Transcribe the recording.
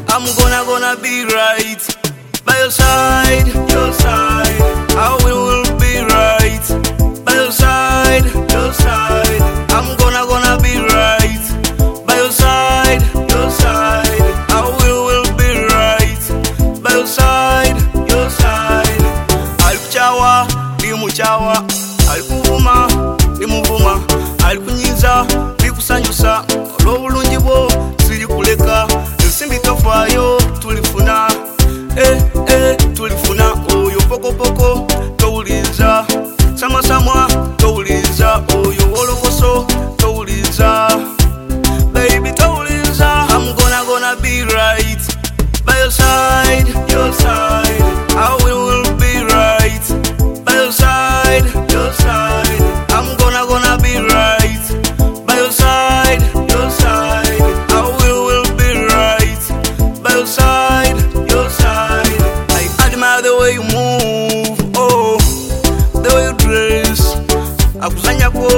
I'm gonna be right by your side, your side. I will be right by your side, your side. I'm gonna be right by your side, your side. I will be right by your side, your side. Alikuchawa, limuchawa. Alikuvuma, limuvuma. Alikunyiza, likusanyusa. Olw'obulungi bwo siri kuleka. Ensimbi kafayo tulifuna. Tulifuna. Oyo pokopoko towuliza. Samwa towuliza. Oyo wolokoso towuliza. Baby towuliza. I'm gonna be right by your side, your side. I will be right by your side, your side. I'm gonna be right by your side, your side. I will be right by your side, your side. I admire the way you move, oh, the way you dress. Akuzanyako